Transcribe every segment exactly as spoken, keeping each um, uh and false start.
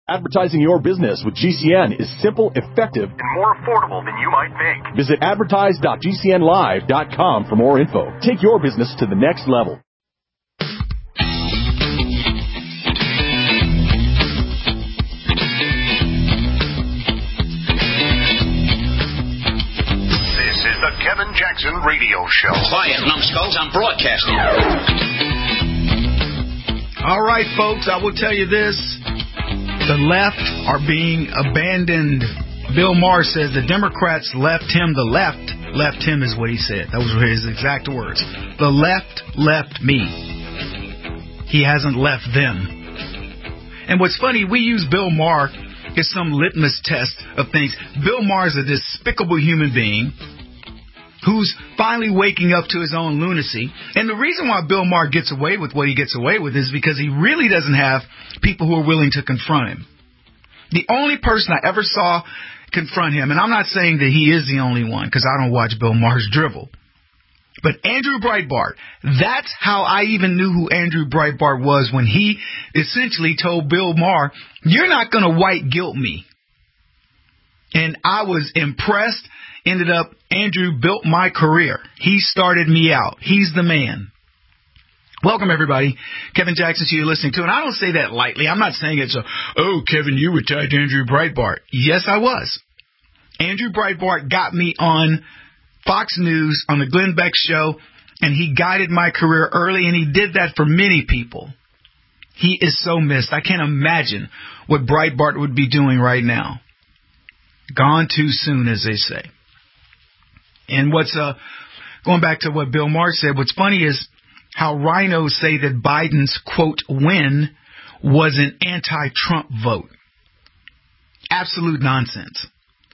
Advertising your business with G C N is simple, effective, and more affordable than you might think. Visit advertise dot g c n live dot com for more info. Take your business to the next level. This is the Kevin Jackson Radio Show. Quiet, numbskulls, I'm broadcasting. All right, folks, I will tell you this. The left are being abandoned. Bill Maher says the Democrats left him. The left left him is what he said. Those were his exact words. The left left me. He hasn't left them. And what's funny, we use Bill Maher as some litmus test of things. Bill Maher is a despicable human being who's finally waking up to his own lunacy. And the reason why Bill Maher gets away with what he gets away with is because he really doesn't have people who are willing to confront him. The only person I ever saw confront him, and I'm not saying that he is the only one because I don't watch Bill Maher's drivel, but Andrew Breitbart, that's how I even knew who Andrew Breitbart was when he essentially told Bill Maher, you're not going to white guilt me. And I was impressed. Ended up, Andrew built my career. He started me out. He's the man. Welcome, everybody. Kevin Jackson, so you're listening to. And I don't say that lightly. I'm not saying it's a, oh, Kevin, you were tied to Andrew Breitbart. Yes, I was. Andrew Breitbart got me on Fox News on the Glenn Beck Show, and he guided my career early, and he did that for many people. He is so missed. I can't imagine what Breitbart would be doing right now. Gone too soon, as they say. And what's uh going back to what Bill Maher said, what's funny is how rhinos say that Biden's, quote, win was an anti-Trump vote. Absolute nonsense.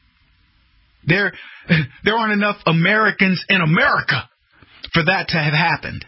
There, there aren't enough Americans in America for that to have happened.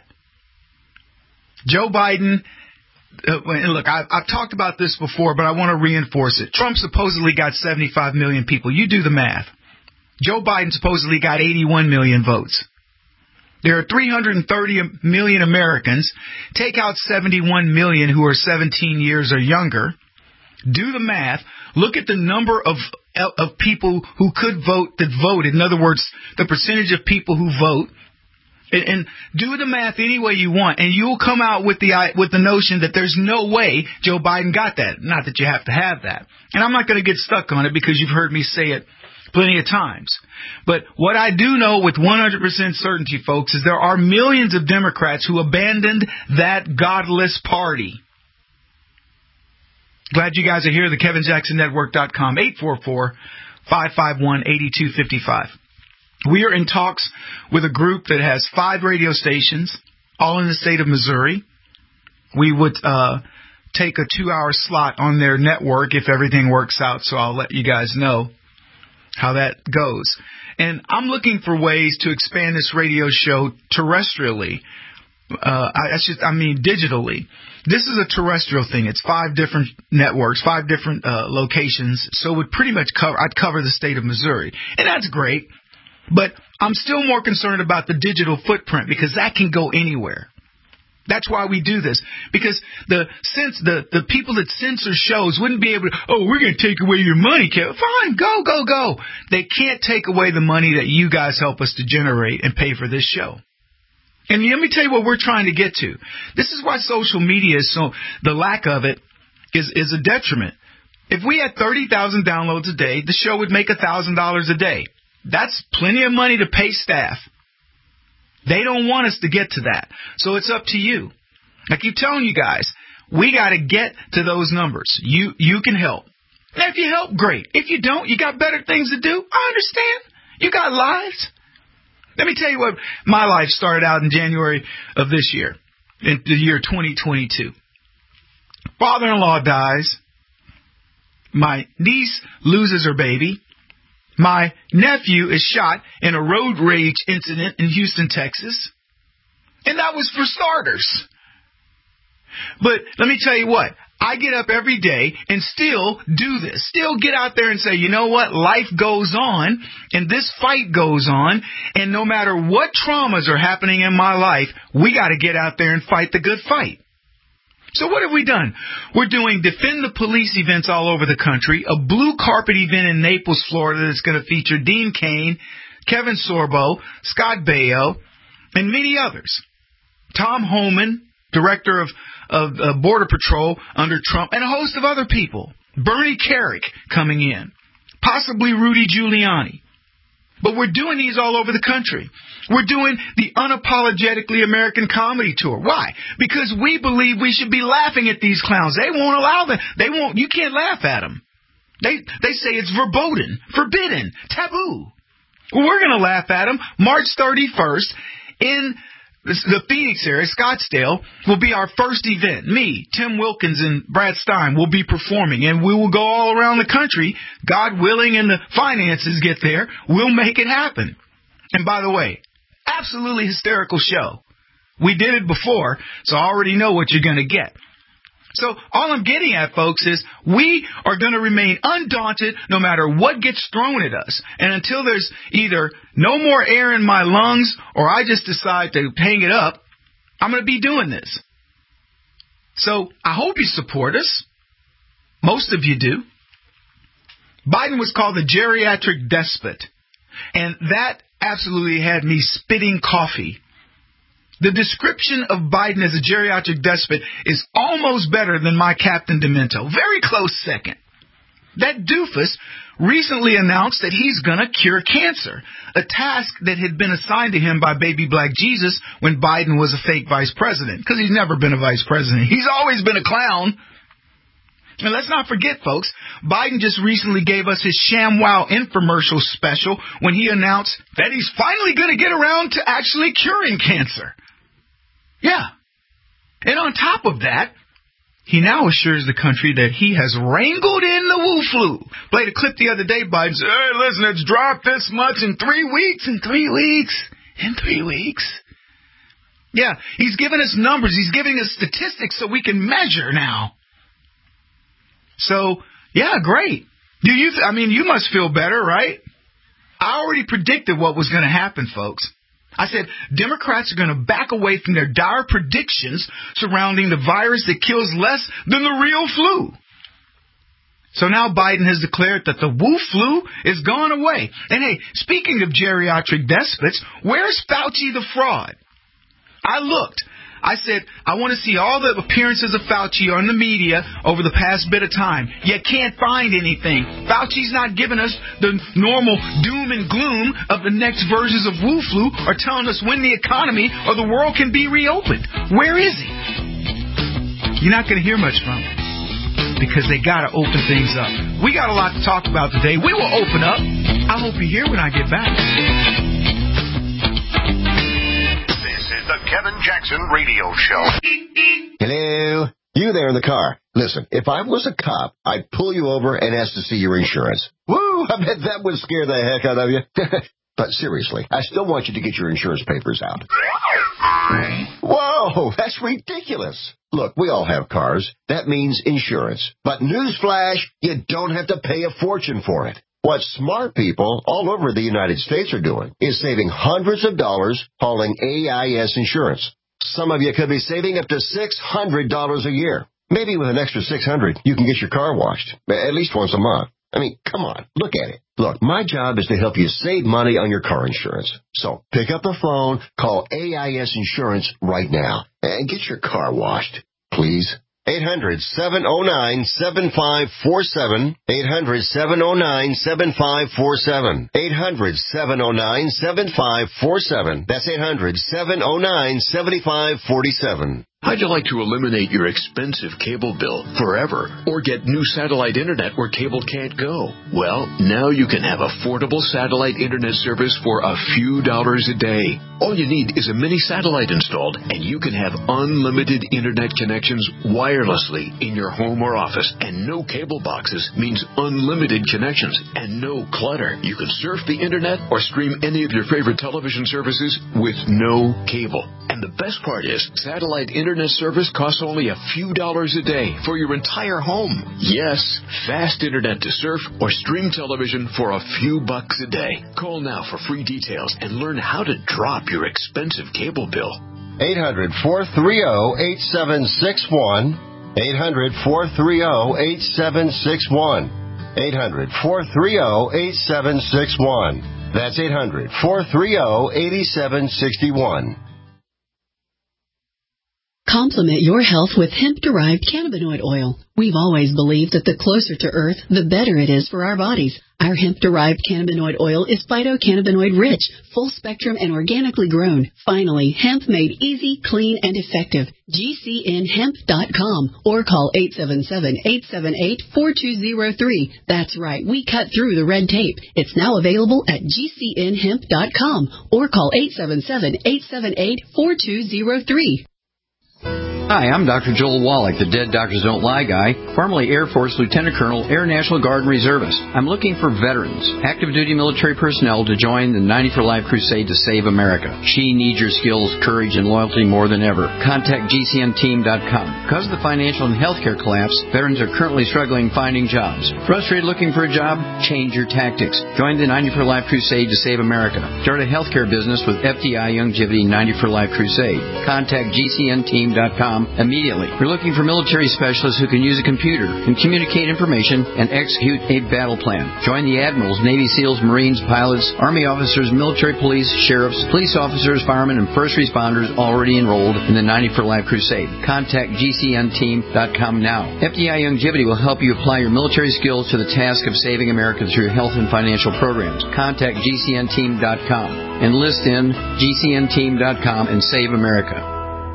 Joe Biden, uh, and look, I've, I've talked about this before, but I want to reinforce it. Trump supposedly got seventy-five million people. You do the math. Joe Biden supposedly got eighty-one million votes. There are three hundred thirty million Americans. Take out seventy-one million who are seventeen years or younger. Do the math. Look at the number of of people who could vote that voted. In other words, the percentage of people who vote. And, and do the math any way you want, and you'll come out with the with the notion that there's no way Joe Biden got that. Not that you have to have that. And I'm not going to get stuck on it because you've heard me say it plenty of times. But what I do know with one hundred percent certainty, folks, is there are millions of Democrats who abandoned that godless party. Glad you guys are here. The Kevin Jackson Network dot com, eight four four, five five one, eight two five five. We are in talks with a group that has five radio stations, all in the state of Missouri. We would uh, take a two-hour slot on their network if everything works out, so I'll let you guys know how that goes. And I'm looking for ways to expand this radio show terrestrially. Uh, I, I should, I mean, digitally. This is a terrestrial thing. It's five different networks, five different uh, locations. So it would pretty much cover, I'd cover the state of Missouri. And that's great. But I'm still more concerned about the digital footprint because that can go anywhere. That's why we do this. Because the since the, the people that censor shows wouldn't be able to, oh, we're going to take away your money, Kevin. Fine, go, go, go. They can't take away the money that you guys help us to generate and pay for this show. And let me tell you what we're trying to get to. This is why social media is so, the lack of it is, is a detriment. If we had thirty thousand downloads a day, the show would make one thousand dollars a day. That's plenty of money to pay staff. They don't want us to get to that. So it's up to you. I keep telling you guys, we got to get to those numbers. You you can help. Now, if you help, great. If you don't, you got better things to do. I understand. You got lives. Let me tell you what my life started out in January of this year, in the year twenty twenty-two. Father-in-law dies. My niece loses her baby. My nephew is shot in a road rage incident in Houston, Texas. And that was for starters. But let me tell you what. I get up every day and still do this. Still get out there and say, you know what? Life goes on and this fight goes on. And no matter what traumas are happening in my life, we got to get out there and fight the good fight. So what have we done? We're doing Defend the Police events all over the country, a blue carpet event in Naples, Florida that's going to feature Dean Cain, Kevin Sorbo, Scott Baio, and many others. Tom Homan, director of, of uh, Border Patrol under Trump, and a host of other people. Bernie Carrick coming in, possibly Rudy Giuliani. But we're doing these all over the country. We're doing the Unapologetically American Comedy Tour. Why? Because we believe we should be laughing at these clowns. They won't allow them. They won't. You can't laugh at them. They they say it's verboten, forbidden, taboo. Well, we're going to laugh at them. March thirty-first in the Phoenix area, Scottsdale, will be our first event. Me, Tim Wilkins, and Brad Stein will be performing, and we will go all around the country. God willing, and the finances get there, we'll make it happen. And by the way, absolutely hysterical show. We did it before, so I already know what you're going to get. So all I'm getting at, folks, is we are going to remain undaunted no matter what gets thrown at us. And until there's either no more air in my lungs or I just decide to hang it up, I'm going to be doing this. So I hope you support us. Most of you do. Biden was called the geriatric despot, and that absolutely had me spitting coffee. The description of Biden as a geriatric despot is almost better than my Captain Demento. Very close second. That doofus recently announced that he's going to cure cancer, a task that had been assigned to him by baby black Jesus when Biden was a fake vice president, because he's never been a vice president. He's always been a clown. And let's not forget, folks, Biden just recently gave us his ShamWow infomercial special when he announced that he's finally going to get around to actually curing cancer. Yeah. And on top of that, he now assures the country that he has wrangled in the Wu flu. Played a clip the other day, Biden said, hey, listen, it's dropped this much in three weeks, in three weeks, in three weeks. Yeah, he's giving us numbers. He's giving us statistics so we can measure now. So, yeah, great. Do you? Th- I mean, you must feel better, right? I already predicted what was going to happen, folks. I said Democrats are going to back away from their dire predictions surrounding the virus that kills less than the real flu. So now Biden has declared that the Wu flu is gone away. And hey, speaking of geriatric despots, where's Fauci the fraud? I looked. I said, I want to see all the appearances of Fauci on the media over the past bit of time. You can't find anything. Fauci's not giving us the normal doom and gloom of the next versions of Wu flu or telling us when the economy or the world can be reopened. Where is he? You're not going to hear much from him because they got to open things up. We got a lot to talk about today. We will open up. I hope you're here when I get back. The Kevin Jackson Radio Show. Hello? You there in the car. Listen, if I was a cop, I'd pull you over and ask to see your insurance. Woo! I bet that would scare the heck out of you. But seriously, I still want you to get your insurance papers out. Whoa, that's ridiculous. Look, we all have cars. That means insurance. But newsflash, you don't have to pay a fortune for it. What smart people all over the United States are doing is saving hundreds of dollars hauling A I S insurance. Some of you could be saving up to six hundred dollars a year. Maybe with an extra six hundred dollars, you can get your car washed, at least once a month. I mean, come on, look at it. Look, my job is to help you save money on your car insurance. So pick up the phone, call A I S Insurance right now, and get your car washed, please. eight hundred, seven oh nine, seven five four seven. eight hundred, seven oh nine, seven five four seven. eight hundred, seven oh nine, seven five four seven. That's eight hundred, seven oh nine, seven five four seven. How'd you like to eliminate your expensive cable bill forever or get new satellite internet where cable can't go? Well, now you can have affordable satellite internet service for a few dollars a day. All you need is a mini satellite installed and you can have unlimited internet connections wirelessly in your home or office. And no cable boxes means unlimited connections and no clutter. You can surf the internet or stream any of your favorite television services with no cable. And the best part is satellite internet Internet service costs only a few dollars a day for your entire home. Yes, fast internet to surf or stream television for a few bucks a day. Call now for free details and learn how to drop your expensive cable bill. eight hundred, four three zero, eight seven six one. eight hundred, four three zero, eight seven six one. eight hundred, four three zero, eight seven six one. That's eight hundred, four three zero, eight seven six one. Complement your health with hemp-derived cannabinoid oil. We've always believed that the closer to Earth, the better it is for our bodies. Our hemp-derived cannabinoid oil is phytocannabinoid-rich, full-spectrum, and organically grown. Finally, hemp made easy, clean, and effective. G C N hemp dot com or call eight seven seven, eight seven eight, four two zero three. That's right, we cut through the red tape. It's now available at G C N hemp dot com or call eight seven seven, eight seven eight, four two zero three. Hi, I'm Doctor Joel Wallach, the Dead Doctors Don't Lie guy, formerly Air Force Lieutenant Colonel, Air National Guard and Reservist. I'm looking for veterans, active duty military personnel to join the ninety for Life crusade to save America. She needs your skills, courage, and loyalty more than ever. Contact G C N team dot com. Because of the financial and healthcare collapse, veterans are currently struggling finding jobs. Frustrated looking for a job? Change your tactics. Join the ninety for Life crusade to save America. Start a healthcare business with F D I Longevity ninety for Life crusade. Contact G C N team dot com immediately. We're looking for military specialists who can use a computer and communicate information and execute a battle plan. Join the admirals, Navy SEALs, Marines, pilots, Army officers, military police, sheriffs, police officers, firemen, and first responders already enrolled in the ninety for Life crusade. Contact G C N team dot com now. F D I Longevity will help you apply your military skills to the task of saving America through health and financial programs. Contact G C N team dot com. Enlist in G C N team dot com and save America.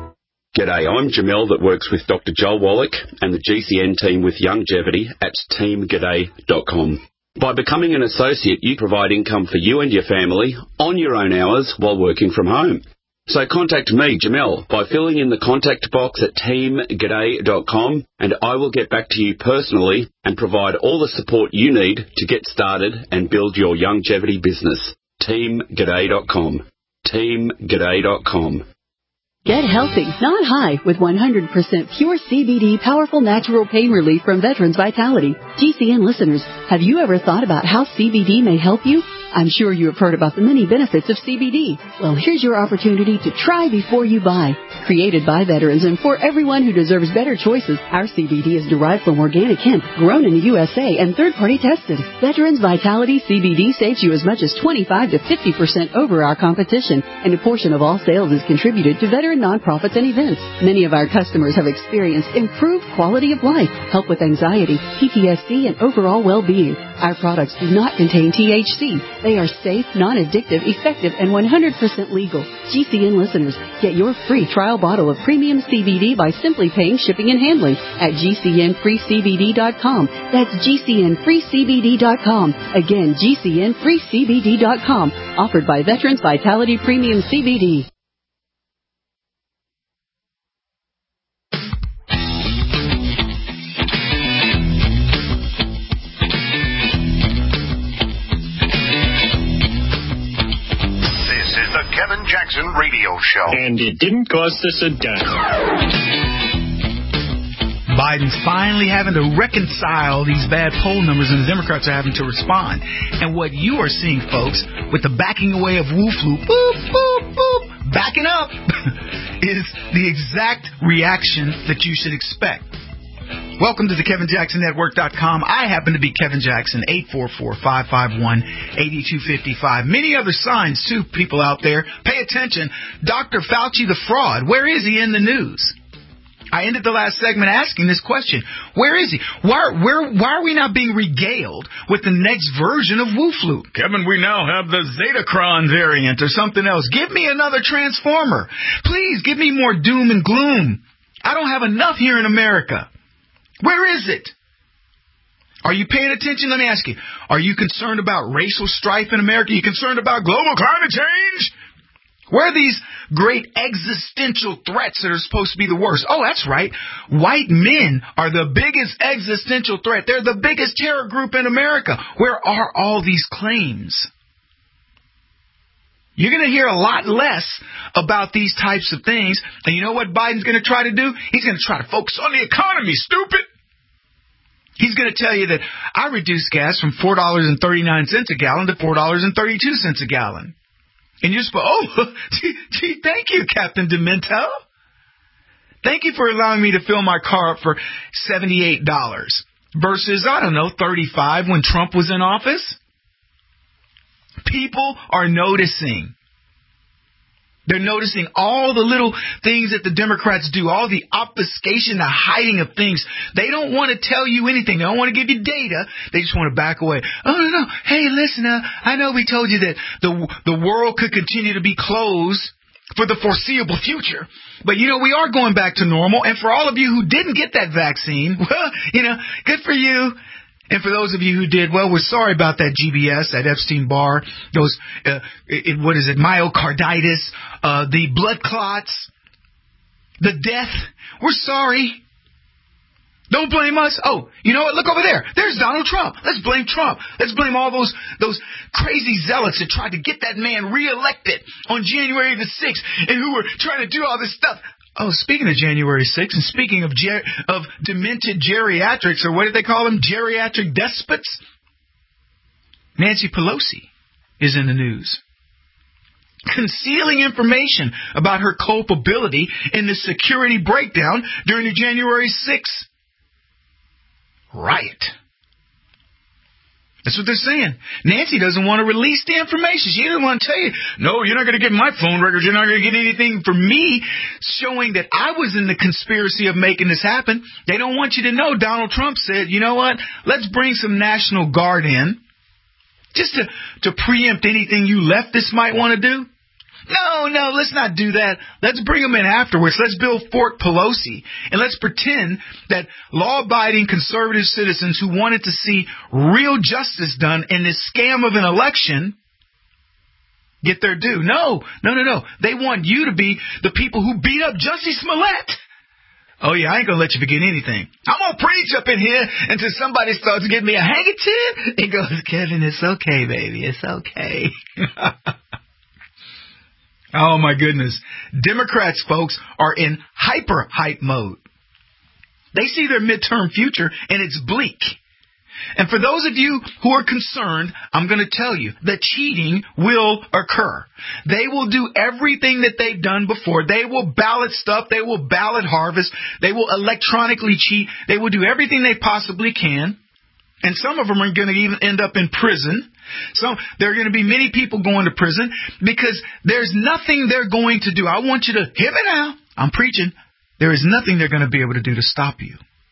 G'day, I'm Jamel that works with Doctor Joel Wallach and the G C N team with Longevity at team g'day dot com. By becoming an associate, you provide income for you and your family on your own hours while working from home. So contact me, Jamel, by filling in the contact box at team g'day dot com, and I will get back to you personally and provide all the support you need to get started and build your longevity business. team g'day dot com. team g'day dot com. Get healthy, not high, with one hundred percent pure C B D powerful natural pain relief from Veterans Vitality. G C N listeners, have you ever thought about how C B D may help you? I'm sure you have heard about the many benefits of C B D. Well, here's your opportunity to try before you buy. Created by veterans and for everyone who deserves better choices, our C B D is derived from organic hemp, grown in the U S A and third-party tested. Veterans Vitality C B D saves you as much as twenty-five to fifty percent over our competition, and a portion of all sales is contributed to veteran nonprofits and events. Many of our customers have experienced improved quality of life, help with anxiety, P T S D, and overall well-being. Our products do not contain T H C. They are safe, non-addictive, effective, and one hundred percent legal. G C N listeners, get your free trial bottle of premium C B D by simply paying shipping and handling at G C N free C B D dot com. That's G C N free C B D dot com. Again, G C N free C B D dot com. Offered by Veterans Vitality Premium C B D. Kevin Jackson Radio Show. And it didn't cost us a dime. Biden's finally having to reconcile these bad poll numbers, and the Democrats are having to respond. And what you are seeing, folks, with the backing away of Wu-Flu, boop, boop, boop, backing up, is the exact reaction that you should expect. Welcome to the Kevin Jackson Network dot com. I happen to be Kevin Jackson, eight four four, five five one, eight two five five. Many other signs, too, people out there. Pay attention. Doctor Fauci, the fraud, where is he in the news? I ended the last segment asking this question. Where is he? Why, where, why are we not being regaled with the next version of Wu-Flu? Kevin, we now have the Zetacron variant or something else. Give me another transformer. Please, give me more doom and gloom. I don't have enough here in America. Where is it? Are you paying attention? Let me ask you. Are you concerned about racial strife in America? Are you concerned about global climate change? Where are these great existential threats that are supposed to be the worst? Oh, that's right. White men are the biggest existential threat. They're the biggest terror group in America. Where are all these claims? You're going to hear a lot less about these types of things. And you know what Biden's going to try to do? He's going to try to focus on the economy, stupid. He's going to tell you that I reduced gas from four dollars and thirty-nine cents a gallon to four dollars and thirty-two cents a gallon. And you're supposed, oh, gee, gee, thank you, Captain Demento. Thank you for allowing me to fill my car up for seventy-eight dollars versus, I don't know, thirty-five dollars when Trump was in office. People are noticing. They're noticing all the little things that the Democrats do, all the obfuscation, the hiding of things. They don't want to tell you anything. They don't want to give you data. They just want to back away. Oh, no, no. Hey, listen, uh, I know we told you that the the world could continue to be closed for the foreseeable future. But, you know, we are going back to normal. And for all of you who didn't get that vaccine, well, you know, good for you. And for those of you who did, well, we're sorry about that G B S, that Epstein-Barr, those, uh, it, what is it, myocarditis, uh, the blood clots, the death. We're sorry. Don't blame us. Oh, you know what? Look over there. There's Donald Trump. Let's blame Trump. Let's blame all those those crazy zealots that tried to get that man reelected on January the sixth and who were trying to do all this stuff. Oh, speaking of January sixth, and speaking of ger- of demented geriatrics, or what did they call them? Geriatric despots? Nancy Pelosi is in the news, concealing information about her culpability in the security breakdown during the January sixth riot. That's what they're saying. Nancy doesn't want to release the information. She doesn't want to tell you, no, you're not going to get my phone records. You're not going to get anything from me showing that I was in the conspiracy of making this happen. They don't want you to know Donald Trump said, you know what, let's bring some National Guard in just to, to preempt anything you leftists might want to do. No, no, let's not do that. Let's bring them in afterwards. Let's build Fort Pelosi. And let's pretend that law-abiding conservative citizens who wanted to see real justice done in this scam of an election get their due. No, no, no, no. They want you to be the people who beat up Jussie Smollett. Oh, yeah, I ain't going to let you forget anything. I'm going to preach up in here until somebody starts giving me a handkerchief. It goes, Kevin, it's okay, baby. It's okay. Oh, my goodness. Democrats, folks, are in hyper-hype mode. They see their midterm future, and it's bleak. And for those of you who are concerned, I'm going to tell you that cheating will occur. They will do everything that they've done before. They will ballot stuff. They will ballot harvest. They will electronically cheat. They will do everything they possibly can. And some of them are going to even end up in prison. So there are going to be many people going to prison because there's nothing they're going to do. I want you to hear me now. I'm preaching. There is nothing they're going to be able to do to stop you.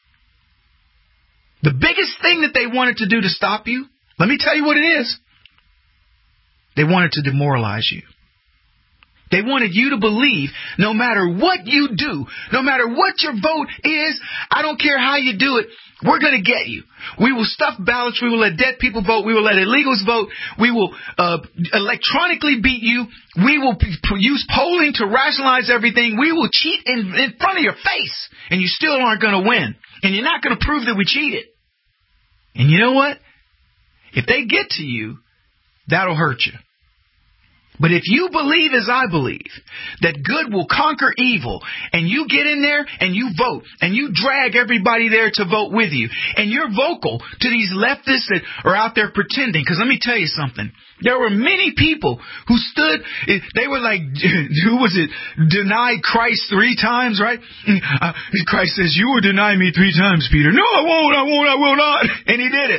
The biggest thing that they wanted to do to stop you, let me tell you what it is. They wanted to demoralize you. They wanted you to believe no matter what you do, no matter what your vote is, I don't care how you do it, we're going to get you. We will stuff ballots. We will let dead people vote. We will let illegals vote. We will uh, electronically beat you. We will p- use polling to rationalize everything. We will cheat in, in front of your face, and you still aren't going to win. And you're not going to prove that we cheated. And you know what? If they get to you, that'll hurt you. But if you believe as I believe, that good will conquer evil, and you get in there and you vote, and you drag everybody there to vote with you, and you're vocal to these leftists that are out there pretending, because let me tell you something, there were many people who stood, they were like, who was it, denied Christ three times, right? Uh, Christ says, you will deny me three times, Peter. No, I won't, I won't, I will not. And he did it.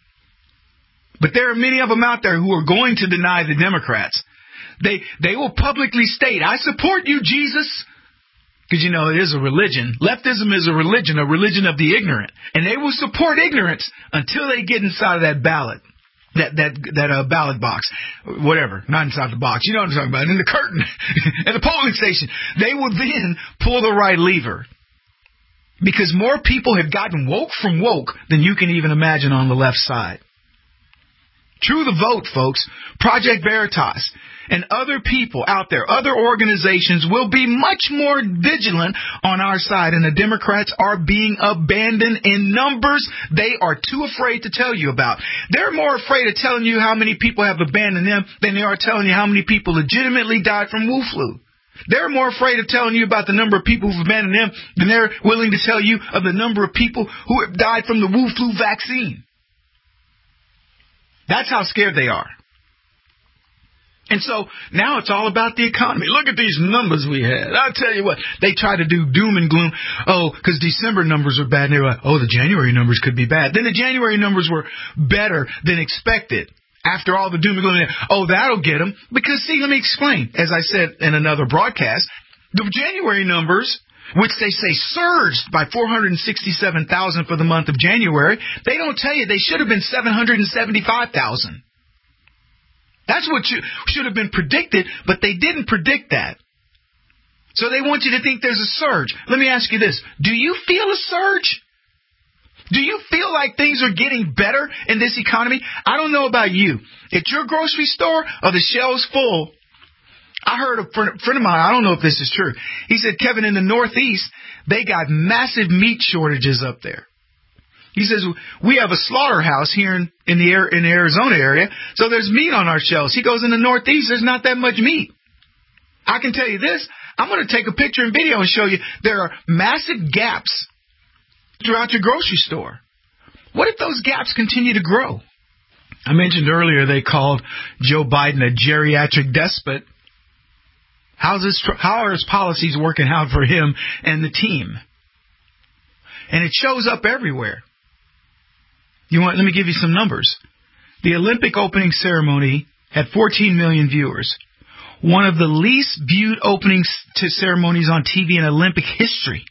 But there are many of them out there who are going to deny the Democrats. They they will publicly state, I support you, Jesus. Because, you know, it is a religion. Leftism is a religion, a religion of the ignorant. And they will support ignorance until they get inside of that ballot, that that that uh, ballot box, whatever, not inside the box. You know what I'm talking about, in the curtain, at the polling station. They will then pull the right lever. Because more people have gotten woke from woke than you can even imagine on the left side. True the vote, folks. Project Veritas and other people out there, other organizations will be much more vigilant on our side. And the Democrats are being abandoned in numbers they are too afraid to tell you about. They're more afraid of telling you how many people have abandoned them than they are telling you how many people legitimately died from Wu flu. They're more afraid of telling you about the number of people who've abandoned them than they're willing to tell you of the number of people who have died from the Wu flu vaccine. That's how scared they are. And so now it's all about the economy. Look at these numbers we had. I'll tell you what, they try to do doom and gloom. Oh, because December numbers are bad. And they were like, oh, the January numbers could be bad. Then the January numbers were better than expected. After all the doom and gloom, oh, that'll get them. Because, see, let me explain. As I said in another broadcast, the January numbers, which they say surged by four hundred sixty-seven thousand for the month of January, they don't tell you they should have been seven hundred seventy-five thousand. That's what you, should have been predicted, but they didn't predict that. So they want you to think there's a surge. Let me ask you this. Do you feel a surge? Do you feel like things are getting better in this economy? I don't know about you. At your grocery store, are the shelves full? I heard a friend, friend of mine, I don't know if this is true. He said, Kevin, in the Northeast, they got massive meat shortages up there. He says, we have a slaughterhouse here in, in, the, in the Arizona area, so there's meat on our shelves. He goes, in the Northeast, there's not that much meat. I can tell you this. I'm going to take a picture and video and show you there are massive gaps throughout your grocery store. What if those gaps continue to grow? I mentioned earlier they called Joe Biden a geriatric despot. How's this, how are his policies working out for him and the team? And it shows up everywhere. You want? Let me give you some numbers. The Olympic opening ceremony had fourteen million viewers. One of the least viewed openings to ceremonies on T V in Olympic history.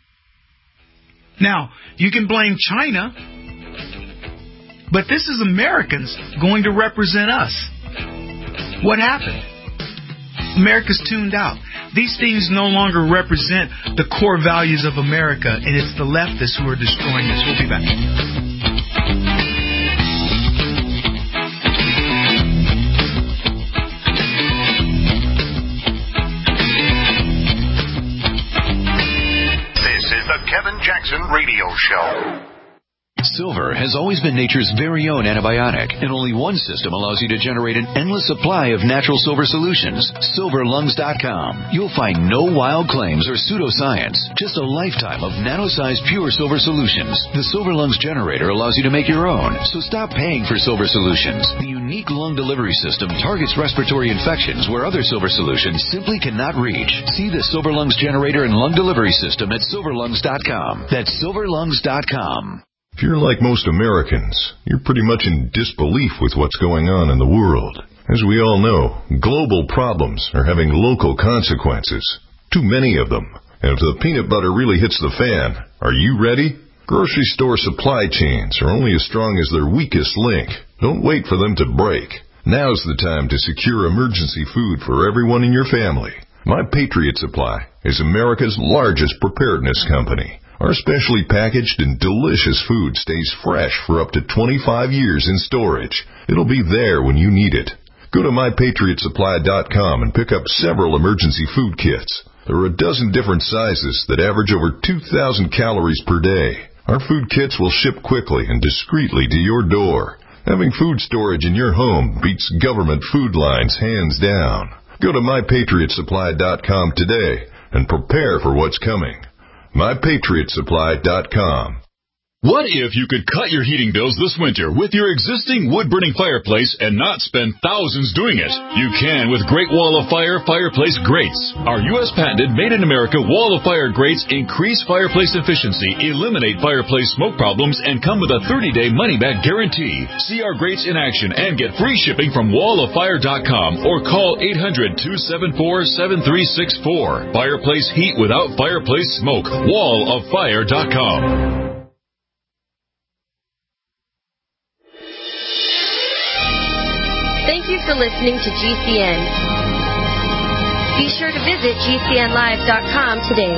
Now, you can blame China, but this is Americans going to represent us. What happened? America's tuned out. These things no longer represent the core values of America, and it's the leftists who are destroying us. We'll be back. This is the Kevin Jackson Radio Show. Silver has always been nature's very own antibiotic, and only one system allows you to generate an endless supply of natural silver solutions. silver lungs dot com. You'll find no wild claims or pseudoscience, just a lifetime of nano-sized pure silver solutions. The Silver Lungs generator allows you to make your own, so stop paying for silver solutions. The unique lung delivery system targets respiratory infections where other silver solutions simply cannot reach. See the Silver Lungs generator and lung delivery system at silver lungs dot com. That's silver lungs dot com. If you're like most Americans, you're pretty much in disbelief with what's going on in the world. As we all know, global problems are having local consequences. Too many of them. And if the peanut butter really hits the fan, are you ready? Grocery store supply chains are only as strong as their weakest link. Don't wait for them to break. Now's the time to secure emergency food for everyone in your family. My Patriot Supply is America's largest preparedness company. Our specially packaged and delicious food stays fresh for up to twenty-five years in storage. It'll be there when you need it. Go to my patriot supply dot com and pick up several emergency food kits. There are a dozen different sizes that average over two thousand calories per day. Our food kits will ship quickly and discreetly to your door. Having food storage in your home beats government food lines hands down. Go to my patriot supply dot com today and prepare for what's coming. my patriot supply dot com. What if you could cut your heating bills this winter with your existing wood-burning fireplace and not spend thousands doing it? You can with Great Wall of Fire Fireplace Grates. Our U S patented made-in-America Wall of Fire grates increase fireplace efficiency, eliminate fireplace smoke problems, and come with a thirty-day money-back guarantee. See our grates in action and get free shipping from wall of fire dot com or call eight hundred, two seven four, seven three six four. Fireplace heat without fireplace smoke. wall of fire dot com. Thank you for listening to G C N. Be sure to visit G C N live dot com today.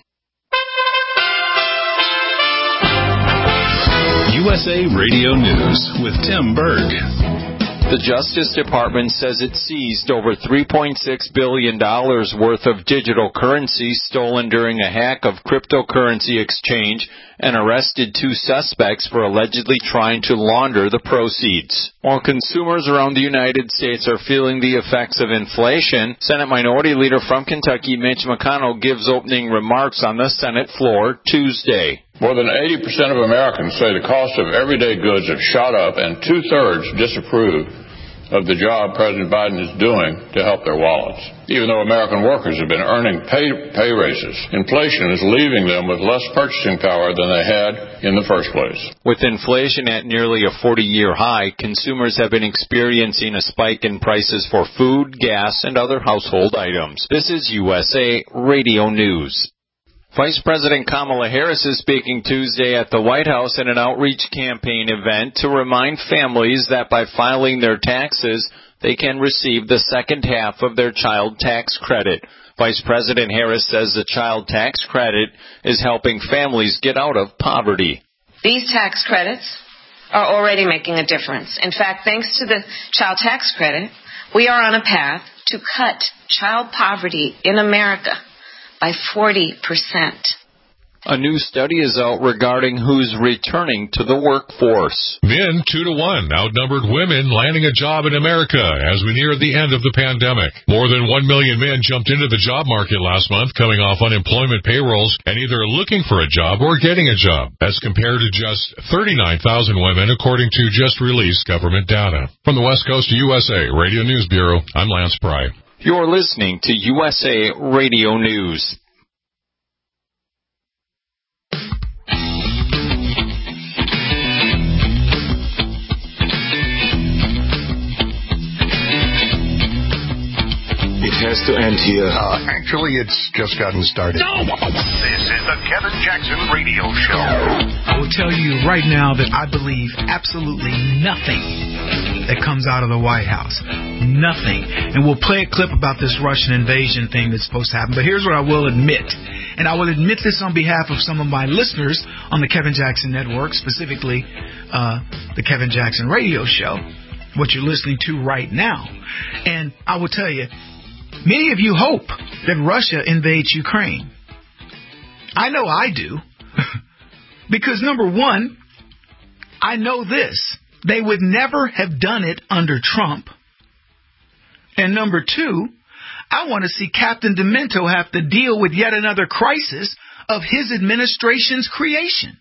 U S A Radio News with Tim Berg. The Justice Department says it seized over three point six billion dollars worth of digital currency stolen during a hack of cryptocurrency exchange and arrested two suspects for allegedly trying to launder the proceeds. While consumers around the United States are feeling the effects of inflation, Senate Minority Leader from Kentucky, Mitch McConnell, gives opening remarks on the Senate floor Tuesday. More than eighty percent of Americans say the cost of everyday goods have shot up, and two-thirds disapprove of the job President Biden is doing to help their wallets. Even though American workers have been earning pay, pay raises, inflation is leaving them with less purchasing power than they had in the first place. With inflation at nearly a forty-year high, consumers have been experiencing a spike in prices for food, gas, and other household items. This is U S A Radio News. Vice President Kamala Harris is speaking Tuesday at the White House in an outreach campaign event to remind families that by filing their taxes, they can receive the second half of their child tax credit. Vice President Harris says the child tax credit is helping families get out of poverty. These tax credits are already making a difference. In fact, thanks to the child tax credit, we are on a path to cut child poverty in America by forty percent. A new study is out regarding who's returning to the workforce. Men, two to one, outnumbered women landing a job in America as we near the end of the pandemic. More than one million men jumped into the job market last month, coming off unemployment payrolls and either looking for a job or getting a job, as compared to just thirty-nine thousand women, according to just released government data. From the West Coast to U S A Radio News Bureau, I'm Lance Pry. You're listening to U S A Radio News. It has to end here. Uh, actually, it's just gotten started. No! This is the Kevin Jackson Radio Show. I will tell you right now that I believe absolutely nothing that comes out of the White House. Nothing. And we'll play a clip about this Russian invasion thing that's supposed to happen. But here's what I will admit. And I will admit this on behalf of some of my listeners on the Kevin Jackson Network, specifically uh, the Kevin Jackson Radio Show, what you're listening to right now. And I will tell you, many of you hope that Russia invades Ukraine. I know I do. Because, number one, I know this. They would never have done it under Trump. And number two, I want to see Captain Demento have to deal with yet another crisis of his administration's creation.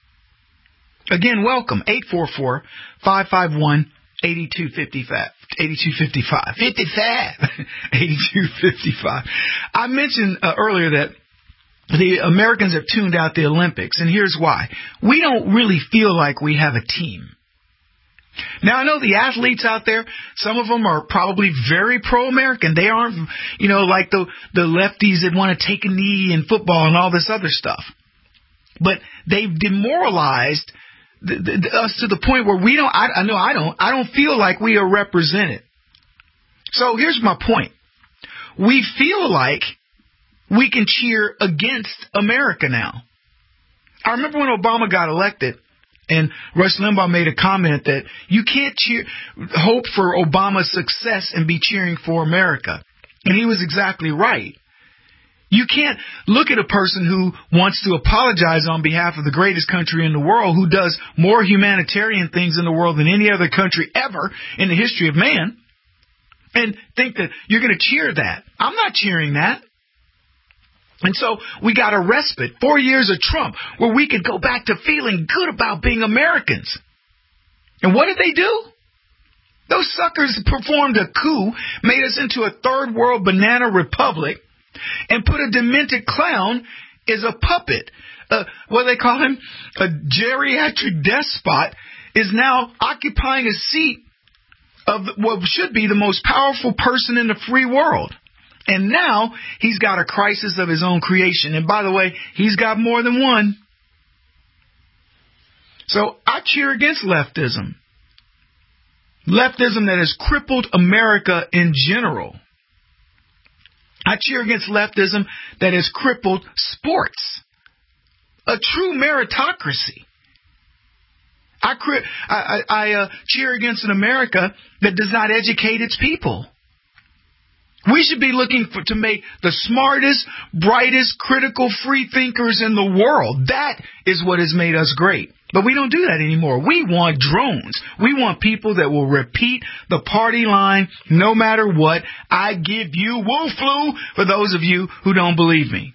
Again, welcome. eight four four, five five one, eight two five five. eighty-two fifty-five. fifty-five. eighty-two fifty-five. I mentioned uh, earlier that the Americans have tuned out the Olympics, and here's why. We don't really feel like we have a team. Now, I know the athletes out there, some of them are probably very pro-American. They aren't, you know, like the, the lefties that want to take a knee in football and all this other stuff. But they've demoralized the, the, us to the point where we don't, I, I know I don't, I don't feel like we are represented. So here's my point. We feel like we can cheer against America now. I remember when Obama got elected, and Rush Limbaugh made a comment that you can't cheer, hope for Obama's success and be cheering for America. And he was exactly right. You can't look at a person who wants to apologize on behalf of the greatest country in the world, who does more humanitarian things in the world than any other country ever in the history of man, and think that you're going to cheer that. I'm not cheering that. And so we got a respite, four years of Trump, where we could go back to feeling good about being Americans. And what did they do? Those suckers performed a coup, made us into a third world banana republic, and put a demented clown as a puppet. Uh, what do they call him? A geriatric despot is now occupying a seat of what should be the most powerful person in the free world. And now he's got a crisis of his own creation. And by the way, he's got more than one. So I cheer against leftism. Leftism that has crippled America in general. I cheer against leftism that has crippled sports. A true meritocracy. I, I, I uh, cheer against an America that does not educate its people. We should be looking for, to make the smartest, brightest, critical, free thinkers in the world. That is what has made us great. But we don't do that anymore. We want drones. We want people that will repeat the party line no matter what. I give you woo flu for those of you who don't believe me.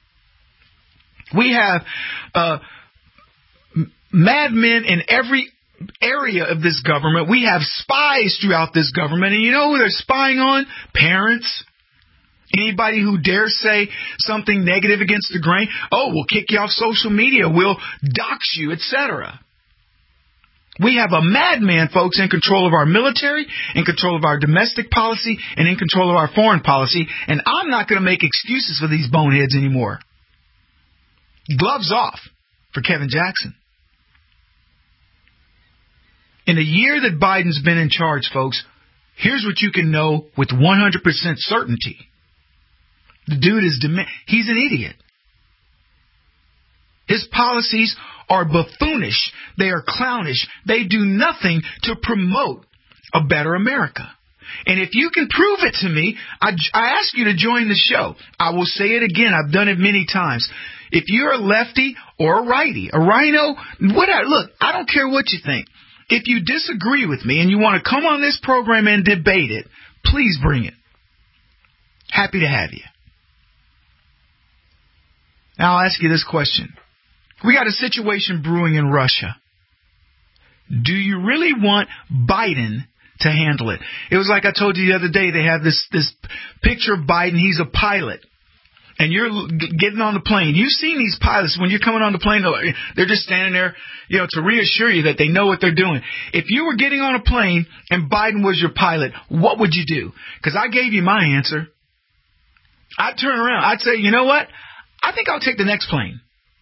We have uh, madmen in every area of this government. We have spies throughout this government. And you know who they're spying on? Parents. Anybody who dares say something negative against the grain. Oh, we'll kick you off social media. We'll dox you, et cetera. We have a madman, folks, in control of our military, in control of our domestic policy, and in control of our foreign policy. And I'm not going to make excuses for these boneheads anymore. Gloves off for Kevin Jackson. In the year that Biden's been in charge, folks, here's what you can know with one hundred percent certainty. The dude is, dem- he's an idiot. His policies are buffoonish. They are clownish. They do nothing to promote a better America. And if you can prove it to me, I, I ask you to join the show. I will say it again. I've done it many times. If you're a lefty or a righty, a rhino, whatever, look, I don't care what you think. If you disagree with me and you want to come on this program and debate it, please bring it. Happy to have you. Now I'll ask you this question. We got a situation brewing in Russia. Do you really want Biden to handle it? It was like I told you the other day, they have this, this picture of Biden. He's a pilot. And you're getting on the plane. You've seen these pilots when you're coming on the plane. They're just standing there, you know, to reassure you that they know what they're doing. If you were getting on a plane and Biden was your pilot, what would you do? Because I gave you my answer. I'd turn around. I'd say, you know what? I think I'll take the next plane.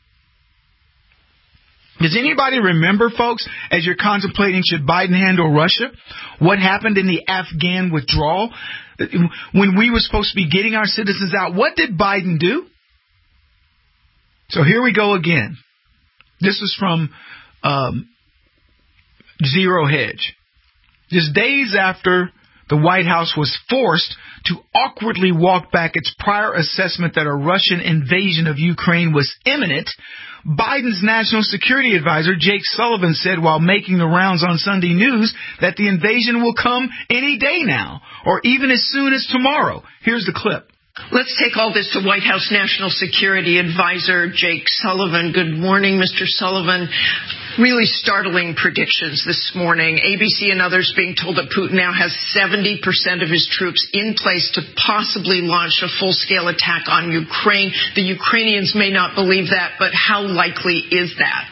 Does anybody remember, folks, as you're contemplating should Biden handle Russia, what happened in the Afghan withdrawal? When we were supposed to be getting our citizens out, what did Biden do? So here we go again. This is from um, Zero Hedge. Just days after the White House was forced to awkwardly walk back its prior assessment that a Russian invasion of Ukraine was imminent, Biden's national security advisor, Jake Sullivan, said while making the rounds on Sunday News that the invasion will come any day now, or even as soon as tomorrow. Here's the clip. Let's take all this to White House National Security Advisor Jake Sullivan. Good morning, Mister Sullivan. Really startling predictions this morning. A B C and others being told that Putin now has seventy percent of his troops in place to possibly launch a full-scale attack on Ukraine. The Ukrainians may not believe that, but how likely is that?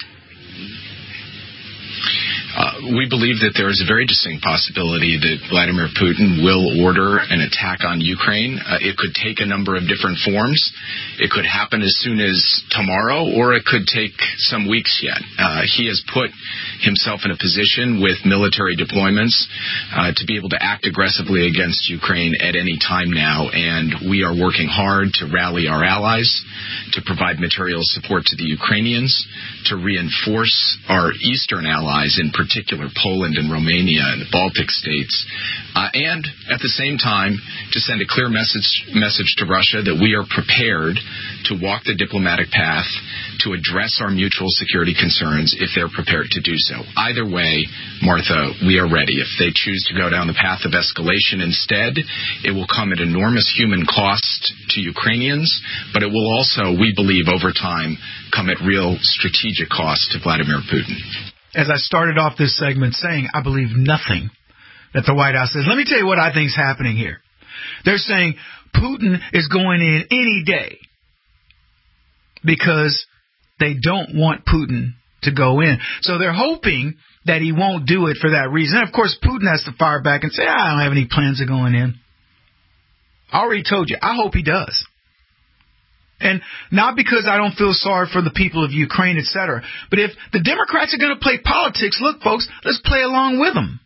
Uh, we believe that there is a very distinct possibility that Vladimir Putin will order an attack on Ukraine. Uh, it could take a number of different forms. It could happen as soon as tomorrow, or it could take some weeks yet. Uh, he has put himself in a position with military deployments uh, to be able to act aggressively against Ukraine at any time now, and we are working hard to rally our allies, to provide material support to the Ukrainians, to reinforce our eastern allies, in particular Poland and Romania and the Baltic states, uh, and at the same time to send a clear message message to Russia that we are prepared to walk the diplomatic path to address our mutual security concerns if they're prepared to do so. Either way, Martha, we are ready. If they choose to go down the path of escalation instead, it will come at enormous human cost to Ukrainians, but it will also, we believe, over time, come at real strategic cost to Vladimir Putin. As I started off this segment saying, I believe nothing that the White House says. Let me tell you what I think is happening here. They're saying Putin is going in any day because they don't want Putin to go in. So they're hoping that he won't do it for that reason. And of course, Putin has to fire back and say, I don't have any plans of going in. I already told you, I hope he does. And not because I don't feel sorry for the people of Ukraine, et cetera. But if the Democrats are going to play politics, look, folks, let's play along with them.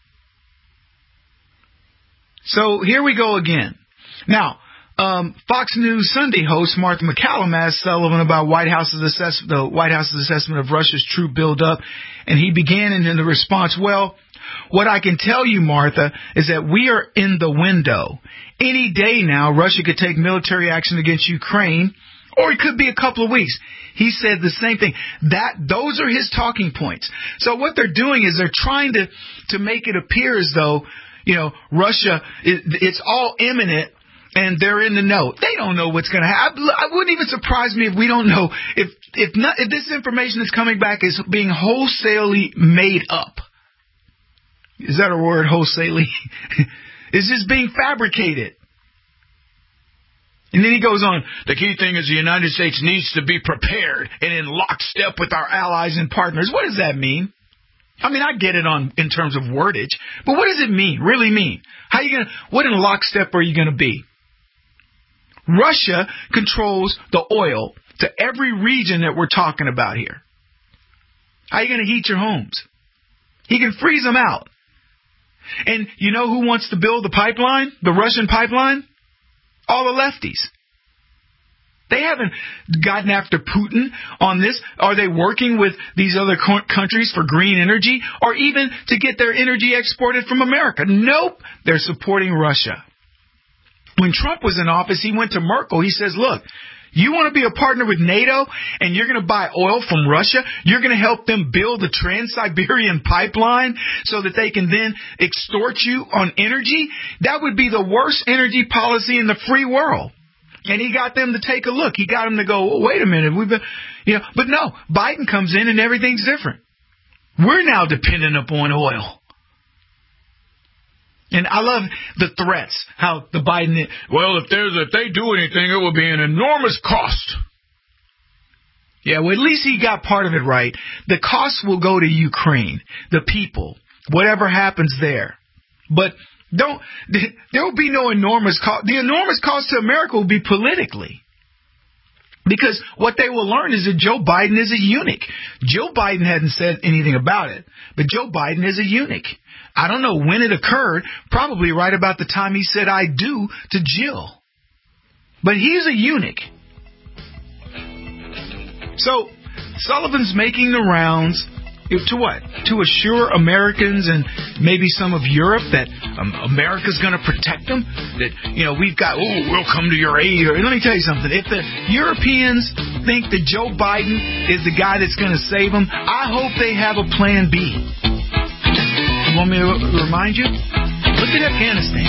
So here we go again. Now, um, Fox News Sunday host Martha McCallum asked Sullivan about White House's assess- the White House's assessment of Russia's troop buildup, and he began in the response, well, what I can tell you, Martha, is that we are in the window. Any day now, Russia could take military action against Ukraine, or it could be a couple of weeks. He said the same thing. That those are his talking points. So what they're doing is they're trying to, to make it appear as though, you know, Russia, it, it's all imminent and they're in the know. They don't know what's going to happen. I wouldn't even surprise me if we don't know if if not if this information that's coming back is being wholesalely made up. Is that a word, wholesalely? It's just being fabricated. And then he goes on, the key thing is the United States needs to be prepared and in lockstep with our allies and partners. What does that mean? I mean, I get it on in terms of wordage, but what does it mean, really mean? How you gonna, what in lockstep are you going to be? Russia controls the oil to every region that we're talking about here. How are you going to heat your homes? He can freeze them out. And you know who wants to build the pipeline, the Russian pipeline? All the lefties. They haven't gotten after Putin on this. Are they working with these other countries for green energy or even to get their energy exported from America? Nope. They're supporting Russia. When Trump was in office, he went to Merkel. He says, look, you want to be a partner with NATO and you're going to buy oil from Russia? You're going to help them build the Trans-Siberian pipeline so that they can then extort you on energy? That would be the worst energy policy in the free world. And he got them to take a look. He got them to go, oh, wait a minute. We've been, you know, but no, Biden comes in and everything's different. We're now dependent upon oil. And I love the threats, how the Biden, well, if there's if they do anything, it will be an enormous cost. Yeah, well, at least he got part of it right. The cost will go to Ukraine, the people, whatever happens there. But don't there will be no enormous cost. The enormous cost to America will be politically. Because what they will learn is that Joe Biden is a eunuch. Joe Biden hadn't said anything about it, but Joe Biden is a eunuch. I don't know when it occurred, probably right about the time he said I do to Jill. But he's a eunuch. So Sullivan's making the rounds to what? To assure Americans and maybe some of Europe that um, America's going to protect them? That, you know, we've got, oh, we'll come to your aid. Or, let me tell you something. If the Europeans think that Joe Biden is the guy that's going to save them, I hope they have a plan B. You want me to remind you? Look at Afghanistan.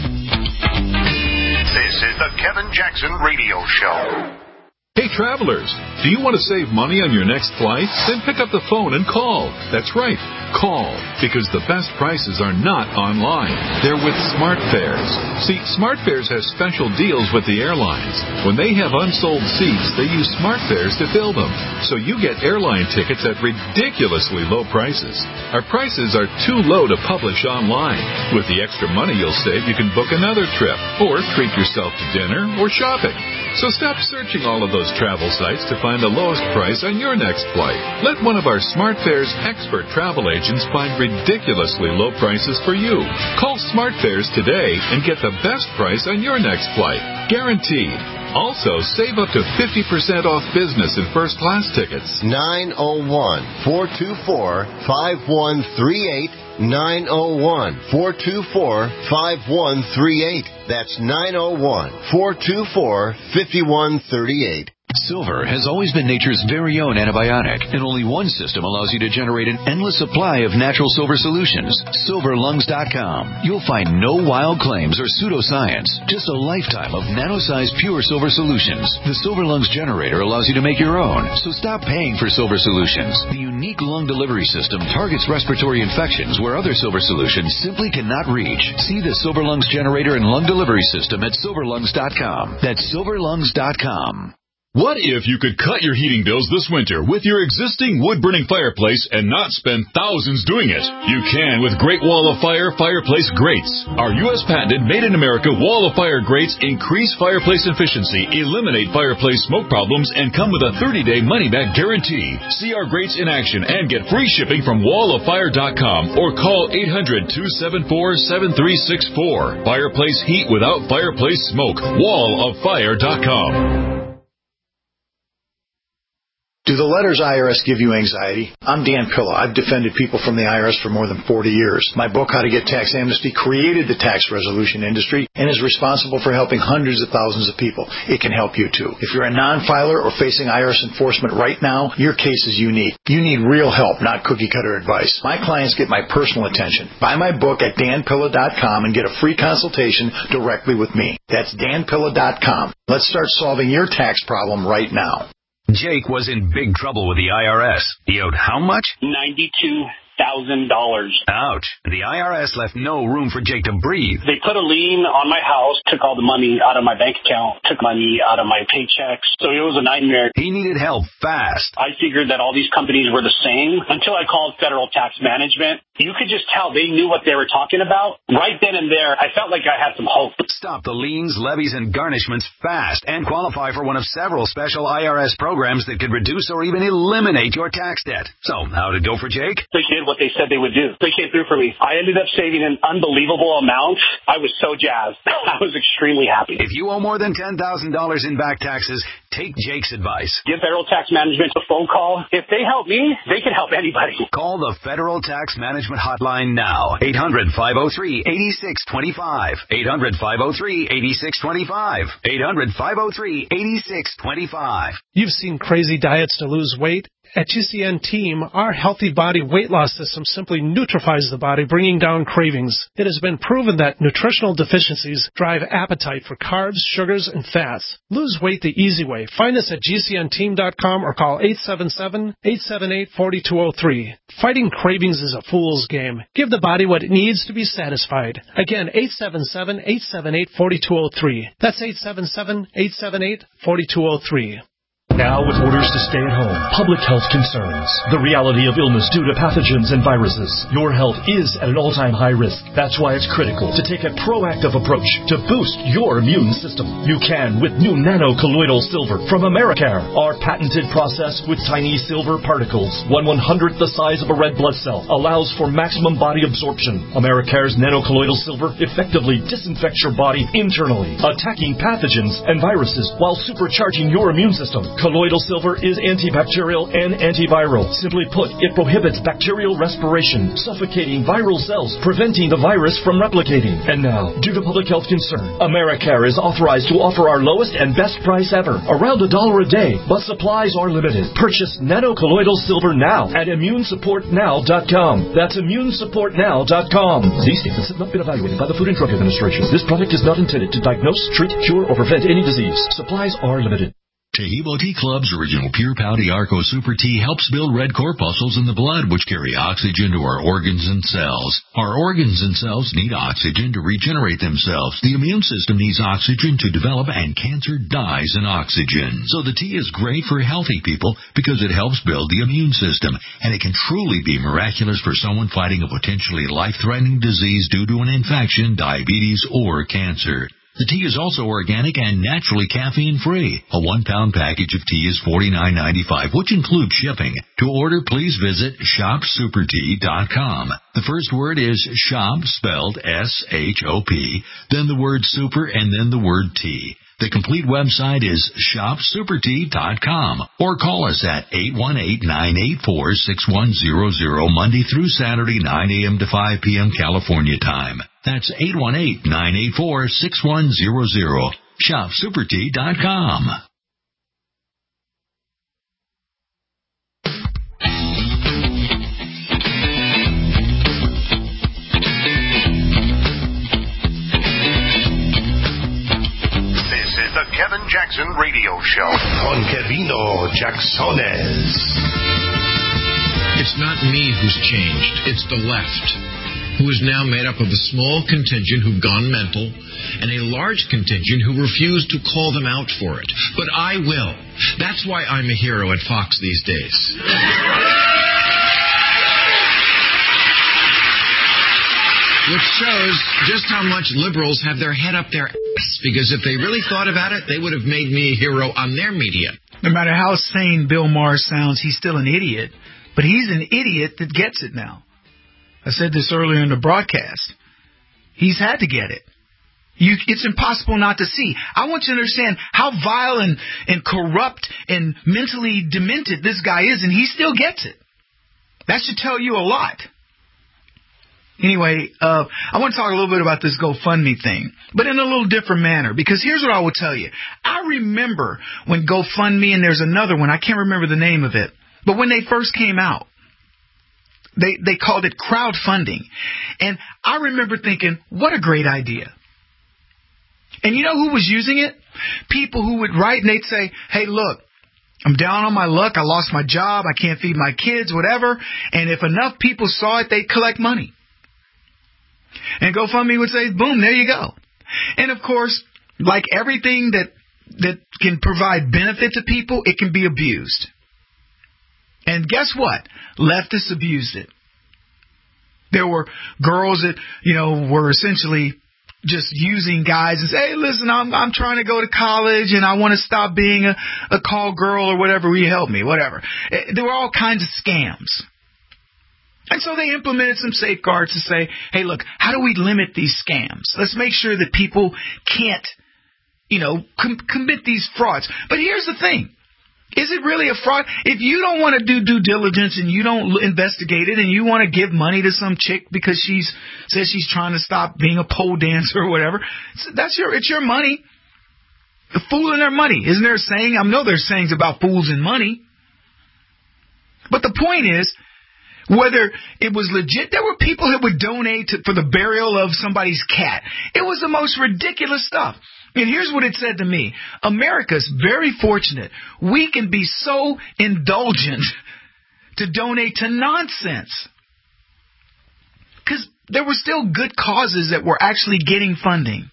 This is the Kevin Jackson Radio Show. Hey, travelers, do you want to save money on your next flight? Then pick up the phone and call. That's right, call, because the best prices are not online. They're with SmartFares. See, SmartFares has special deals with the airlines. When they have unsold seats, they use SmartFares to fill them. So you get airline tickets at ridiculously low prices. Our prices are too low to publish online. With the extra money you'll save, you can book another trip or treat yourself to dinner or shopping. So stop searching all of those travel sites to find the lowest price on your next flight. Let one of our SmartFares expert travel agents find ridiculously low prices for you. Call SmartFares today and get the best price on your next flight. Guaranteed. Also, save up to fifty percent off business and first class tickets. nine oh one, four two four, five one three eight. nine oh one, four two four, five one three eight. That's nine oh one, four two four, five one three eight. Silver has always been nature's very own antibiotic, and only one system allows you to generate an endless supply of natural silver solutions. silver lungs dot com. You'll find no wild claims or pseudoscience, just a lifetime of nano-sized pure silver solutions. The Silver Lungs generator allows you to make your own, so stop paying for silver solutions. The unique lung delivery system targets respiratory infections where other silver solutions simply cannot reach. See the Silver Lungs generator and lung delivery system at silver lungs dot com. That's silver lungs dot com. What if you could cut your heating bills this winter with your existing wood-burning fireplace and not spend thousands doing it? You can with Great Wall of Fire Fireplace Grates. Our U S patented made-in-America Wall of Fire grates increase fireplace efficiency, eliminate fireplace smoke problems, and come with a thirty-day money-back guarantee. See our grates in action and get free shipping from wall of fire dot com or call eight hundred, two seven four, seven three six four. Fireplace heat without fireplace smoke. wall of fire dot com. Do Do the letters I R S give you anxiety? I'm Dan Pilla. I've defended people from the I R S for more than forty years. My book, How to Get Tax Amnesty, created the tax resolution industry and is responsible for helping hundreds of thousands of people. It can help you too. If you're a non-filer or facing I R S enforcement right now, your case is unique. You need real help, not cookie-cutter advice. My clients get my personal attention. Buy my book at dan pilla dot com and get a free consultation directly with me. That's dan pilla dot com. Let's start solving your tax problem right now. Jake was in big trouble with the I R S. He owed how much? ninety-two thousand dollars. Ouch. The I R S left no room for Jake to breathe. They put a lien on my house, took all the money out of my bank account, took money out of my paychecks. So it was a nightmare. He needed help fast. I figured that all these companies were the same until I called Federal Tax Management. You could just tell they knew what they were talking about. Right then and there, I felt like I had some hope. Stop the liens, levies, and garnishments fast and qualify for one of several special I R S programs that could reduce or even eliminate your tax debt. So, how'd it go for Jake? They did what they said they would do. They came through for me. I ended up saving an unbelievable amount. I was so jazzed. I was extremely happy. If you owe more than ten thousand dollars in back taxes, take Jake's advice. Give Federal Tax Management a phone call. If they help me, they can help anybody. Call the Federal Tax Management Hotline now. eight hundred, five oh three, eight six two five. eight hundred, five oh three, eight six two five. eight hundred, five oh three, eight six two five. You've seen crazy diets to lose weight. At G C N Team, our Healthy Body Weight Loss System simply neutralizes the body, bringing down cravings. It has been proven that nutritional deficiencies drive appetite for carbs, sugars, and fats. Lose weight the easy way. Find us at G C N team dot com or call eight seven seven, eight seven eight, four two zero three. Fighting cravings is a fool's game. Give the body what it needs to be satisfied. Again, eight seven seven, eight seven eight, four two zero three. That's eight seven seven, eight seven eight, four two zero three. Now with orders to stay at home, public health concerns, the reality of illness due to pathogens and viruses, your health is at an all-time high risk. That's why it's critical to take a proactive approach to boost your immune system. You can with new nano-colloidal silver from Americare. Our patented process with tiny silver particles, one one-hundredth the size of a red blood cell, allows for maximum body absorption. Americare's nano-colloidal silver effectively disinfects your body internally, attacking pathogens and viruses while supercharging your immune system. Colloidal silver is antibacterial and antiviral. Simply put, it prohibits bacterial respiration, suffocating viral cells, preventing the virus from replicating. And now, due to public health concern, Americare is authorized to offer our lowest and best price ever, around a dollar a day, but supplies are limited. Purchase nano-colloidal silver now at immune support now dot com. That's immune support now dot com. These statements have not been evaluated by the Food and Drug Administration. This product is not intended to diagnose, treat, cure, or prevent any disease. Supplies are limited. Taheebo Tea Club's original Pure Pouty Arco Super Tea helps build red corpuscles in the blood, which carry oxygen to our organs and cells. Our organs and cells need oxygen to regenerate themselves. The immune system needs oxygen to develop, and cancer dies in oxygen. So the tea is great for healthy people because it helps build the immune system, and it can truly be miraculous for someone fighting a potentially life-threatening disease due to an infection, diabetes, or cancer. The tea is also organic and naturally caffeine-free. A one-pound package of tea is forty-nine ninety-five, which includes shipping. To order, please visit shop super tea dot com. The first word is shop, spelled S H O P, then the word super, and then the word tea. The complete website is shop super tea dot com, or call us at eight one eight, nine eight four, six one zero zero Monday through Saturday, nine a.m. to five p.m. California time. That's eight one eight, nine eight four, six one zero zero. shop super tea dot com. The Kevin Jackson Radio Show. Con Kevino Jacksones. It's not me who's changed. It's the left, who is now made up of a small contingent who've gone mental and a large contingent who refuse to call them out for it. But I will. That's why I'm a hero at Fox these days. Which shows just how much liberals have their head up their ass, because if they really thought about it, they would have made me a hero on their media. No matter how sane Bill Maher sounds, he's still an idiot. But he's an idiot that gets it now. I said this earlier in the broadcast. He's had to get it. You, it's impossible not to see. I want you to understand how vile and, and corrupt and mentally demented this guy is, and he still gets it. That should tell you a lot. Anyway, uh, I want to talk a little bit about this GoFundMe thing, but in a little different manner, because here's what I will tell you. I remember when GoFundMe, and there's another one, I can't remember the name of it, but when they first came out, they, they called it crowdfunding. And I remember thinking, what a great idea. And you know who was using it? People who would write and they'd say, hey, look, I'm down on my luck. I lost my job. I can't feed my kids, whatever. And if enough people saw it, they'd collect money. And GoFundMe would say, boom, there you go. And of course, like everything that that can provide benefit to people, it can be abused. And guess what? Leftists abused it. There were girls that, you know, were essentially just using guys and say, hey, listen, I'm I'm trying to go to college and I want to stop being a, a call girl or whatever. Will you help me? Whatever. There were all kinds of scams. And so they implemented some safeguards to say, hey, look, how do we limit these scams? Let's make sure that people can't, you know, com- commit these frauds. But here's the thing. Is it really a fraud? If you don't want to do due diligence and you don't investigate it and you want to give money to some chick because she's says she's trying to stop being a pole dancer or whatever, that's your it's your money. A fool in their money. Isn't there a saying? I know there's sayings about fools and money. But the point is, whether it was legit, there were people that would donate to, for the burial of somebody's cat. It was the most ridiculous stuff. And here's what it said to me. America's very fortunate. We can be so indulgent to donate to nonsense. Because there were still good causes that were actually getting funding.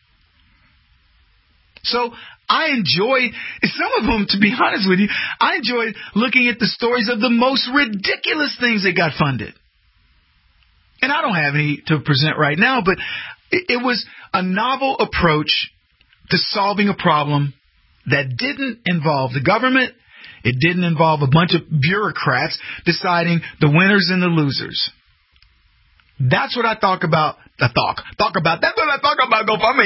So I enjoyed, some of them, to be honest with you, I enjoyed looking at the stories of the most ridiculous things that got funded. And I don't have any to present right now, but it, it was a novel approach to solving a problem that didn't involve the government. It didn't involve a bunch of bureaucrats deciding the winners and the losers. That's what I talk about. I talk. Talk about. That's what I talk about. GoFundMe.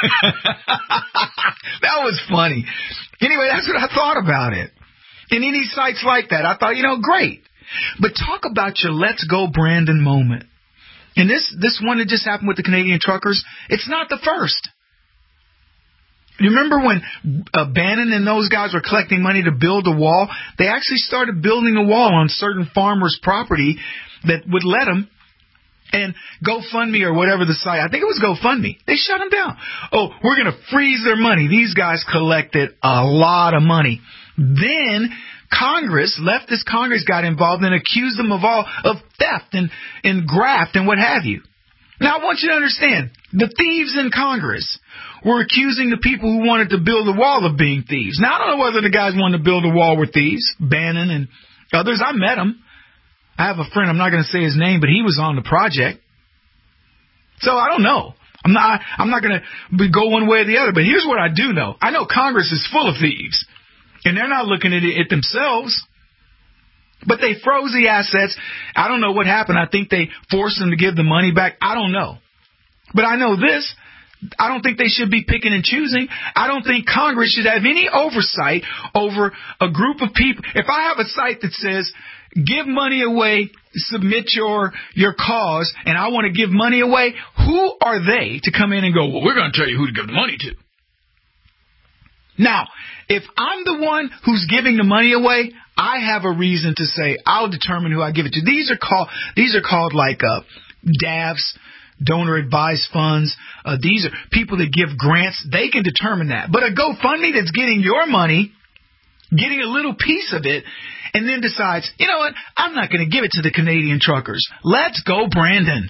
That was funny. Anyway, that's what I thought about it. And any sites like that, I thought, you know, great. But talk about your Let's Go Brandon moment. And this, this one that just happened with the Canadian truckers, it's not the first. You remember when uh, Bannon and those guys were collecting money to build a wall? They actually started building a wall on certain farmers' property that would let them. And GoFundMe or whatever the site, I think it was GoFundMe, they shut them down. Oh, we're going to freeze their money. These guys collected a lot of money. Then Congress, leftist Congress, got involved and accused them of all of theft and, and graft and what have you. Now, I want you to understand, the thieves in Congress were accusing the people who wanted to build a wall of being thieves. Now, I don't know whether the guys wanted to build a wall were thieves, Bannon and others. I met them. I have a friend, I'm not going to say his name, but he was on the project. So I don't know. I'm not I'm not going to go one way or the other. But here's what I do know. I know Congress is full of thieves. And they're not looking at it themselves. But they froze the assets. I don't know what happened. I think they forced them to give the money back. I don't know. But I know this. I don't think they should be picking and choosing. I don't think Congress should have any oversight over a group of people. If I have a site that says, give money away, submit your your cause, and I want to give money away, who are they to come in and go, well, we're going to tell you who to give the money to? Now, if I'm the one who's giving the money away, I have a reason to say I'll determine who I give it to. These are called these are called like uh, D A Vs, donor advised funds. Uh, these are people that give grants. They can determine that. But a GoFundMe that's getting your money, getting a little piece of it, and then decides, you know what, I'm not going to give it to the Canadian truckers. Let's go, Brandon.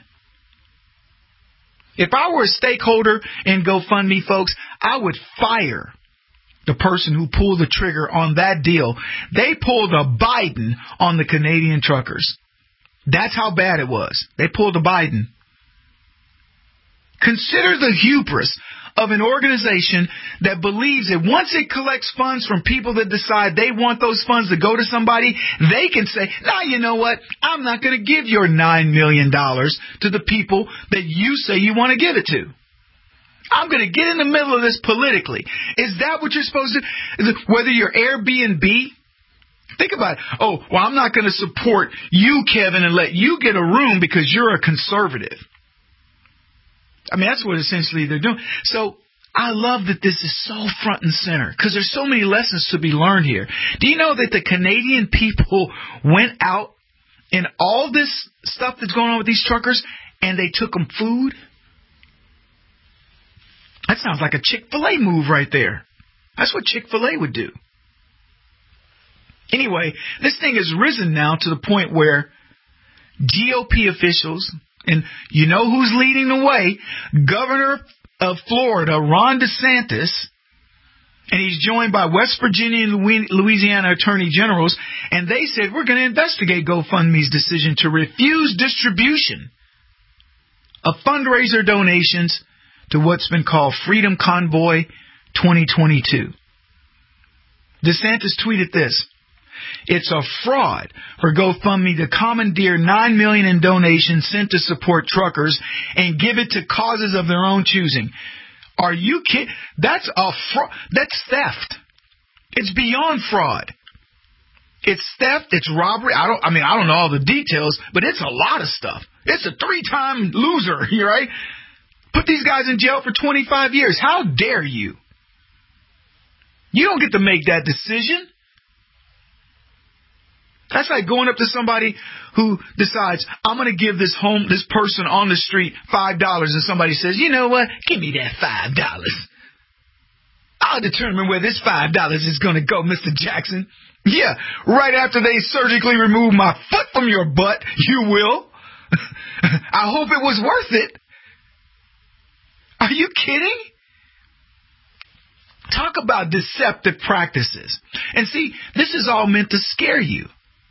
If I were a stakeholder in GoFundMe, folks, I would fire the person who pulled the trigger on that deal. They pulled a Biden on the Canadian truckers. That's how bad it was. They pulled a Biden. Consider the hubris of an organization that believes that once it collects funds from people that decide they want those funds to go to somebody, they can say, now, you know what, I'm not going to give your nine million dollars to the people that you say you want to give it to. I'm going to get in the middle of this politically. Is that what you're supposed to do? Whether you're Airbnb, think about it. Oh, well, I'm not going to support you, Kevin, and let you get a room because you're a conservative. I mean, that's what essentially they're doing. So I love that this is so front and center because there's so many lessons to be learned here. Do you know that the Canadian people went out in all this stuff that's going on with these truckers and they took them food? That sounds like a Chick-fil-A move right there. That's what Chick-fil-A would do. Anyway, this thing has risen now to the point where G O P officials, and you know who's leading the way, Governor of Florida, Ron DeSantis, and he's joined by West Virginia and Louisiana attorney generals, and they said, we're going to investigate GoFundMe's decision to refuse distribution of fundraiser donations to what's been called Freedom Convoy twenty twenty-two. DeSantis tweeted this: it's a fraud for GoFundMe to commandeer nine million dollars in donations sent to support truckers and give it to causes of their own choosing. Are you kidding? That's a fraud. That's theft. It's beyond fraud. It's theft. It's robbery. I don't. I mean, I don't know all the details, but it's a lot of stuff. It's a three-time loser, right? Put these guys in jail for twenty-five years. How dare you? You don't get to make that decision. That's like going up to somebody who decides, I'm going to give this home, this person on the street five dollars, and somebody says, you know what, give me that five dollars. I'll determine where this five dollars is going to go, Mister Jackson. Yeah, right after they surgically remove my foot from your butt, you will. I hope it was worth it. Are you kidding? Talk about deceptive practices. And see, this is all meant to scare you.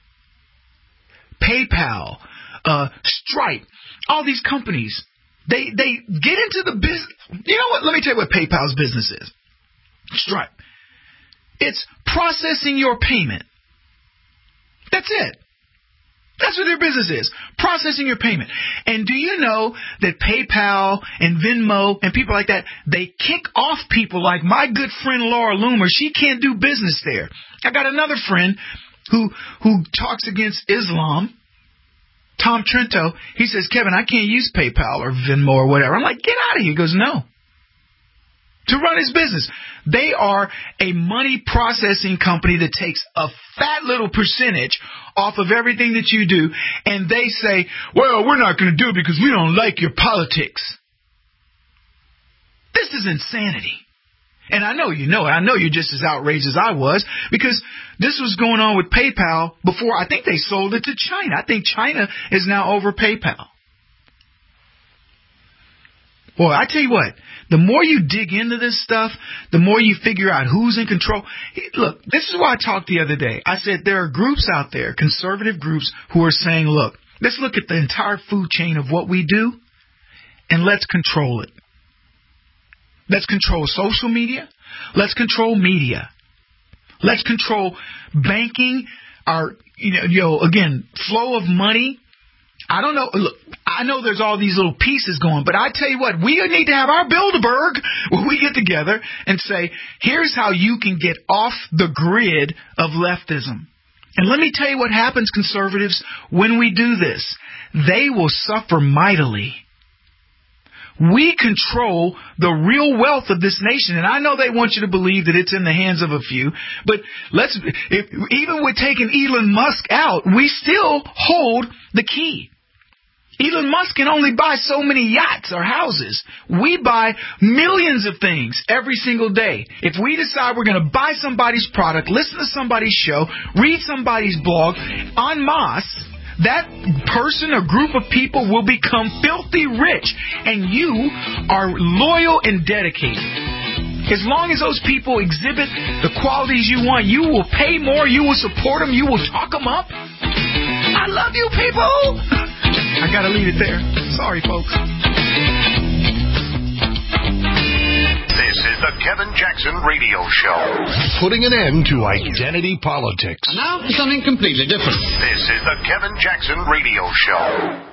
PayPal, uh, Stripe, all these companies, they they get into the business. You know what? Let me tell you what PayPal's business is. Stripe. It's processing your payment. That's it. That's what their business is, processing your payment. And do you know that PayPal and Venmo and people like that, they kick off people like my good friend Laura Loomer. She can't do business there. I got another friend who who talks against Islam, Tom Trento. He says, Kevin, I can't use PayPal or Venmo or whatever. I'm like, get out of here. He goes, no. To run his business. They are a money processing company that takes a fat little percentage off of everything that you do, and they say, well, we're not going to do it because we don't like your politics. This is insanity. And I know you know it. I know you're just as outraged as I was, because this was going on with PayPal before. I think they sold it to China. I think China is now over PayPal. Boy, I tell you what, the more you dig into this stuff, the more you figure out who's in control. Look, this is why I talked the other day. I said there are groups out there, conservative groups, who are saying, look, let's look at the entire food chain of what we do, and let's control it. Let's control social media. Let's control media. Let's control banking, our, you know, you know, again, flow of money. I don't know. Look, I know there's all these little pieces going, but I tell you what, we need to have our Bilderberg where we get together and say, here's how you can get off the grid of leftism. And let me tell you what happens, conservatives, when we do this. They will suffer mightily. We control the real wealth of this nation. And I know they want you to believe that it's in the hands of a few. But let's, if, even with taking Elon Musk out, we still hold the key. Elon Musk can only buy so many yachts or houses. We buy millions of things every single day. If we decide we're going to buy somebody's product, listen to somebody's show, read somebody's blog en masse, that person or group of people will become filthy rich, and you are loyal and dedicated. As long as those people exhibit the qualities you want, you will pay more, you will support them, you will talk them up. I love you, people. I gotta leave it there. Sorry, folks. This is the Kevin Jackson Radio Show. Putting an end to identity politics. And now for something completely different. This is the Kevin Jackson Radio Show.